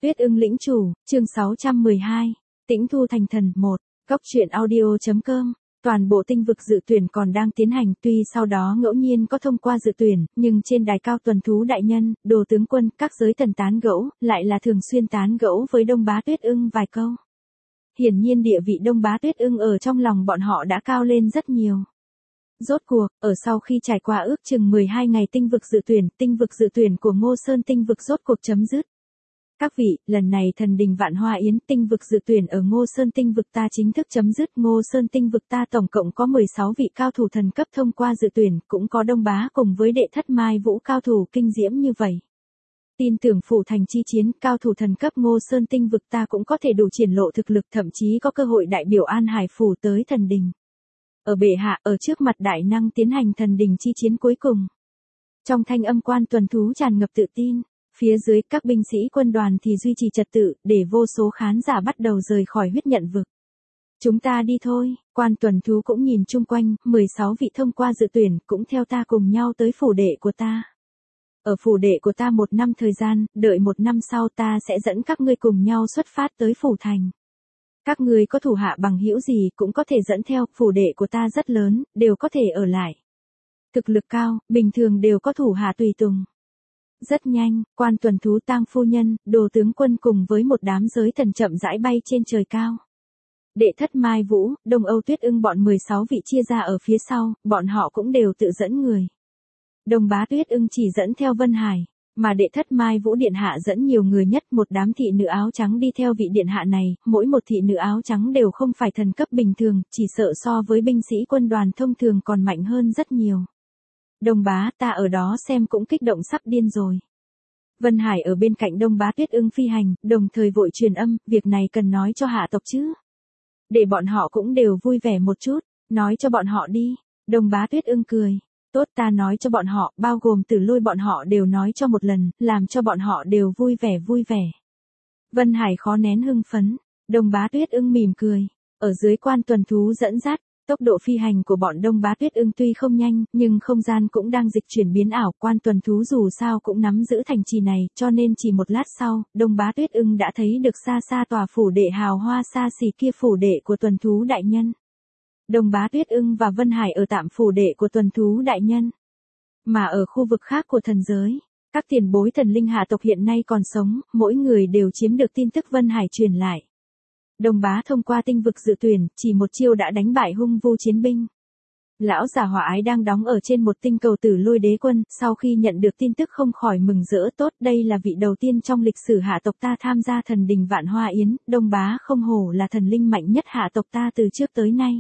Tuyết ưng lĩnh chủ, chương 612. Tĩnh thu thành thần 1. Góc truyện audio.com. Toàn bộ tinh vực dự tuyển còn đang tiến hành, tuy sau đó ngẫu nhiên có thông qua dự tuyển, nhưng trên đài cao tuần thú đại nhân, đồ tướng quân, các giới thần tán gẫu, lại là thường xuyên tán gẫu với Đông Bá Tuyết ưng vài câu. Hiển nhiên địa vị Đông Bá Tuyết ưng ở trong lòng bọn họ đã cao lên rất nhiều. Rốt cuộc, ở sau khi trải qua ước chừng 12 ngày tinh vực dự tuyển của Ngô Sơn tinh vực rốt cuộc chấm dứt. Các vị, lần này thần đình Vạn Hoa Yến tinh vực dự tuyển ở Ngô Sơn tinh vực ta chính thức chấm dứt. Ngô Sơn tinh vực ta tổng cộng có 16 vị cao thủ thần cấp thông qua dự tuyển, cũng có Đông Bá cùng với đệ thất Mai Vũ cao thủ kinh diễm như vậy. Tin tưởng phủ thành chi chiến, cao thủ thần cấp Ngô Sơn tinh vực ta cũng có thể đủ triển lộ thực lực, thậm chí có cơ hội đại biểu An Hải phủ tới thần đình. Ở bệ hạ, ở trước mặt đại năng tiến hành thần đình chi chiến cuối cùng. Trong thanh âm quan tuần thú tràn ngập tự tin. Phía dưới các binh sĩ quân đoàn thì duy trì trật tự, để vô số khán giả bắt đầu rời khỏi huyết nhận vực. Chúng ta đi thôi, quan tuần thú cũng nhìn chung quanh, 16 vị thông qua dự tuyển, cũng theo ta cùng nhau tới phủ đệ của ta. Ở phủ đệ của ta 1 năm thời gian, đợi 1 năm sau ta sẽ dẫn các ngươi cùng nhau xuất phát tới phủ thành. Các ngươi có thủ hạ bằng hữu gì cũng có thể dẫn theo, phủ đệ của ta rất lớn, đều có thể ở lại. Thực lực cao, bình thường đều có thủ hạ tùy tùng. Rất nhanh, quan tuần thú Tang phu nhân, đồ tướng quân cùng với một đám giới thần chậm rãi bay trên trời cao. Đệ thất Mai Vũ, Đông Âu Tuyết ưng bọn 16 vị chia ra ở phía sau, bọn họ cũng đều tự dẫn người. Đông Bá Tuyết ưng chỉ dẫn theo Vân Hải, mà đệ thất Mai Vũ điện hạ dẫn nhiều người nhất, một đám thị nữ áo trắng đi theo vị điện hạ này, mỗi một thị nữ áo trắng đều không phải thần cấp bình thường, chỉ sợ so với binh sĩ quân đoàn thông thường còn mạnh hơn rất nhiều. Đông Bá, ta ở đó xem cũng kích động sắp điên rồi. Vân Hải ở bên cạnh Đông Bá Tuyết ưng phi hành, đồng thời vội truyền âm, việc này cần nói cho hạ tộc chứ. Để bọn họ cũng đều vui vẻ một chút, nói cho bọn họ đi. Đông Bá Tuyết ưng cười. Tốt, ta nói cho bọn họ, bao gồm Tử Lôi bọn họ đều nói cho một lần, làm cho bọn họ đều vui vẻ. Vân Hải khó nén hưng phấn. Đông Bá Tuyết ưng mỉm cười. Ở dưới quan tuần thú dẫn dắt. Tốc độ phi hành của bọn Đông Bá Tuyết ưng tuy không nhanh, nhưng không gian cũng đang dịch chuyển biến ảo, quan tuần thú dù sao cũng nắm giữ thành trì này, cho nên chỉ một lát sau, Đông Bá Tuyết ưng đã thấy được xa xa tòa phủ đệ hào hoa xa xỉ kia, phủ đệ của tuần thú đại nhân. Đông Bá Tuyết ưng và Vân Hải ở tạm phủ đệ của tuần thú đại nhân. Mà ở khu vực khác của thần giới, các tiền bối thần linh hạ tộc hiện nay còn sống, mỗi người đều chiếm được tin tức Vân Hải truyền lại. Đông Bá thông qua tinh vực dự tuyển, chỉ một chiêu đã đánh bại hung vu chiến binh. Lão già hỏa ái đang đóng ở trên một tinh cầu Tử Lôi đế quân, sau khi nhận được tin tức không khỏi mừng rỡ. Tốt, đây là vị đầu tiên trong lịch sử hạ tộc ta tham gia thần đình Vạn Hoa Yến, Đông Bá không hổ là thần linh mạnh nhất hạ tộc ta từ trước tới nay.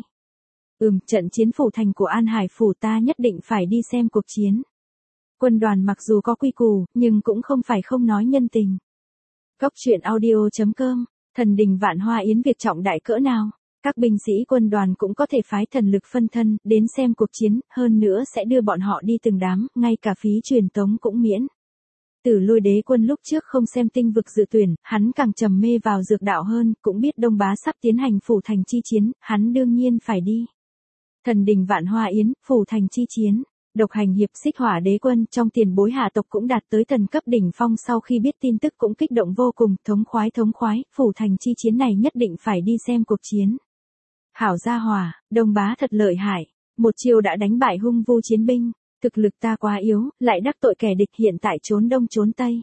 Trận chiến phủ thành của An Hải phủ ta nhất định phải đi xem cuộc chiến. Quân đoàn mặc dù có quy củ, nhưng cũng không phải không nói nhân tình. Góc truyện audio.com. Thần đình Vạn Hoa Yến việc trọng đại cỡ nào, các binh sĩ quân đoàn cũng có thể phái thần lực phân thân, đến xem cuộc chiến, hơn nữa sẽ đưa bọn họ đi từng đám, ngay cả phí truyền tống cũng miễn. Tử Lôi đế quân lúc trước không xem tinh vực dự tuyển, hắn càng trầm mê vào dược đạo hơn, cũng biết Đông Bá sắp tiến hành phủ thành chi chiến, hắn đương nhiên phải đi. Thần đình Vạn Hoa Yến, phủ thành chi chiến. Độc hành hiệp Xích Hỏa đế quân trong tiền bối hạ tộc cũng đạt tới thần cấp đỉnh phong, sau khi biết tin tức cũng kích động vô cùng, thống khoái, phủ thành chi chiến này nhất định phải đi xem cuộc chiến. Hảo gia hỏa, Đông Bá thật lợi hại, một chiêu đã đánh bại hung vu chiến binh, thực lực ta quá yếu, lại đắc tội kẻ địch hiện tại trốn đông trốn tây.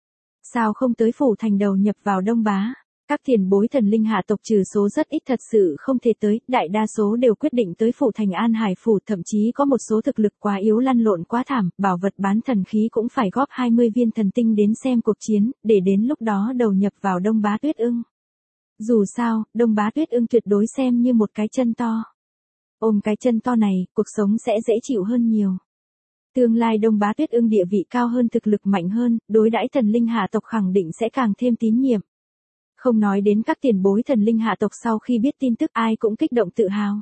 Sao không tới phủ thành đầu nhập vào Đông Bá? Các tiền bối thần linh hạ tộc trừ số rất ít thật sự không thể tới, đại đa số đều quyết định tới phủ thành An Hải phủ, thậm chí có một số thực lực quá yếu lăn lộn quá thảm, bảo vật bán thần khí cũng phải góp 20 viên thần tinh đến xem cuộc chiến, để đến lúc đó đầu nhập vào Đông Bá Tuyết ưng. Dù sao, Đông Bá Tuyết ưng tuyệt đối xem như một cái chân to. Ôm cái chân to này, cuộc sống sẽ dễ chịu hơn nhiều. Tương lai Đông Bá Tuyết ưng địa vị cao hơn, thực lực mạnh hơn, đối đãi thần linh hạ tộc khẳng định sẽ càng thêm tín nhiệm. Không nói đến các tiền bối thần linh hạ tộc sau khi biết tin tức ai cũng kích động tự hào.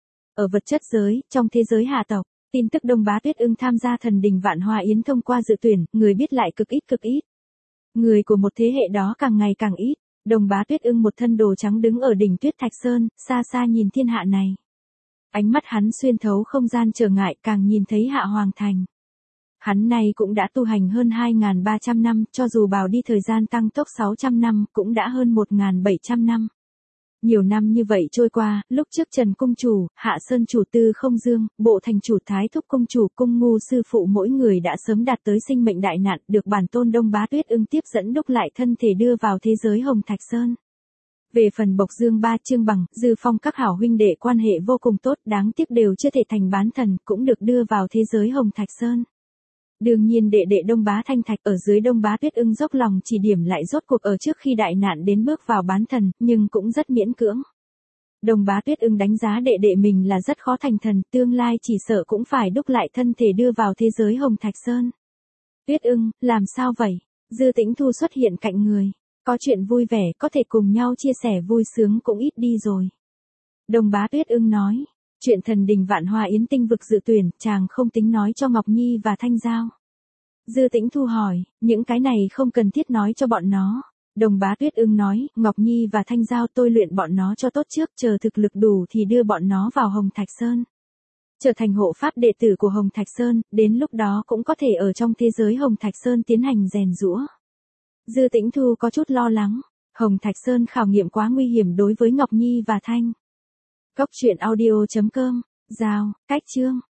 Ở vật chất giới, trong thế giới hạ tộc, tin tức Đông Bá Tuyết ưng tham gia thần đình Vạn Hoa Yến thông qua dự tuyển, người biết lại cực ít. Người của một thế hệ đó càng ngày càng ít. Đông Bá Tuyết ưng một thân đồ trắng đứng ở đỉnh Tuyết Thạch Sơn, xa xa nhìn thiên hạ này. Ánh mắt hắn xuyên thấu không gian trở ngại, càng nhìn thấy Hạ Hoàng Thành. Hắn này cũng đã tu hành hơn 2.300 năm, cho dù bào đi thời gian tăng tốc 600 năm, cũng đã hơn 1.700 năm. Nhiều năm như vậy trôi qua, lúc trước Trần Cung Chủ, Hạ Sơn Chủ Tư Không Dương, Bộ Thành Chủ Thái Thúc Cung Chủ Cung Ngu Sư Phụ mỗi người đã sớm đạt tới sinh mệnh đại nạn, được bản tôn Đông Bá Tuyết Ưng tiếp dẫn đúc lại thân thể đưa vào thế giới Hồng Thạch Sơn. Về phần Bộc Dương Ba Trương Bằng, Dư Phong các hảo huynh đệ quan hệ vô cùng tốt, đáng tiếc đều chưa thể thành bán thần, cũng được đưa vào thế giới Hồng Thạch Sơn. Đương nhiên đệ đệ Đông Bá Thanh Thạch ở dưới Đông Bá Tuyết Ưng dốc lòng chỉ điểm lại rốt cuộc ở trước khi đại nạn đến bước vào bán thần, nhưng cũng rất miễn cưỡng. Đông Bá Tuyết Ưng đánh giá đệ đệ mình là rất khó thành thần, tương lai chỉ sợ cũng phải đúc lại thân thể đưa vào thế giới Hồng Thạch Sơn. Tuyết Ưng, làm sao vậy? Dư Tĩnh Thu xuất hiện cạnh người. Có chuyện vui vẻ, có thể cùng nhau chia sẻ vui sướng cũng ít đi rồi. Đông Bá Tuyết Ưng nói. Chuyện thần đình Vạn Hoa Yến tinh vực dự tuyển, chàng không tính nói cho Ngọc Nhi và Thanh Giao. Dư Tĩnh Thu hỏi, những cái này không cần thiết nói cho bọn nó. Đông Bá Tuyết Ưng nói, Ngọc Nhi và Thanh Giao tôi luyện bọn nó cho tốt trước, chờ thực lực đủ thì đưa bọn nó vào Hồng Thạch Sơn. Trở thành hộ pháp đệ tử của Hồng Thạch Sơn, đến lúc đó cũng có thể ở trong thế giới Hồng Thạch Sơn tiến hành rèn giũa. Dư Tĩnh Thu có chút lo lắng, Hồng Thạch Sơn khảo nghiệm quá nguy hiểm đối với Ngọc Nhi và Thanh. Góc truyện audio.com, Giao, cách chương.